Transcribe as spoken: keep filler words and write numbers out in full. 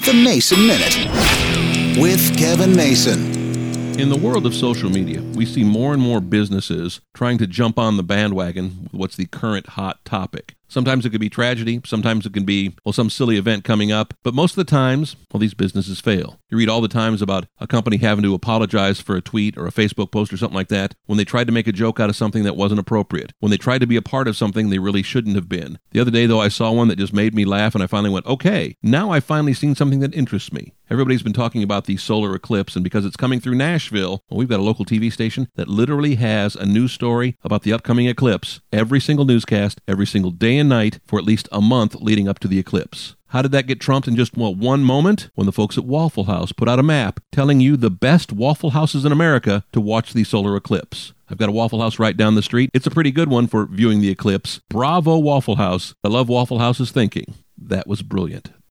The Mason Minute with Kevin Mason. In the world of social media, we see more and more businesses trying to jump on the bandwagon with what's the current hot topic. Sometimes it could be tragedy, sometimes it can be, well, some silly event coming up, but most of the times, well, these businesses fail. You read all the times about a company having to apologize for a tweet or a Facebook post or something like that when they tried to make a joke out of something that wasn't appropriate, when they tried to be a part of something they really shouldn't have been. The other day, though, I saw one that just made me laugh, and I finally went, okay, now I've finally seen something that interests me. Everybody's been talking about the solar eclipse, and because it's coming through Nashville, well, we've got a local T V station that literally has a news story about the upcoming eclipse every single newscast, every single day and night for at least a month leading up to the eclipse. How did that get trumped in just, well, one moment? When the folks at Waffle House put out a map telling you the best Waffle Houses in America to watch the solar eclipse. I've got a Waffle House right down the street. It's a pretty good one for viewing the eclipse. Bravo, Waffle House. I love Waffle House's thinking. That was brilliant.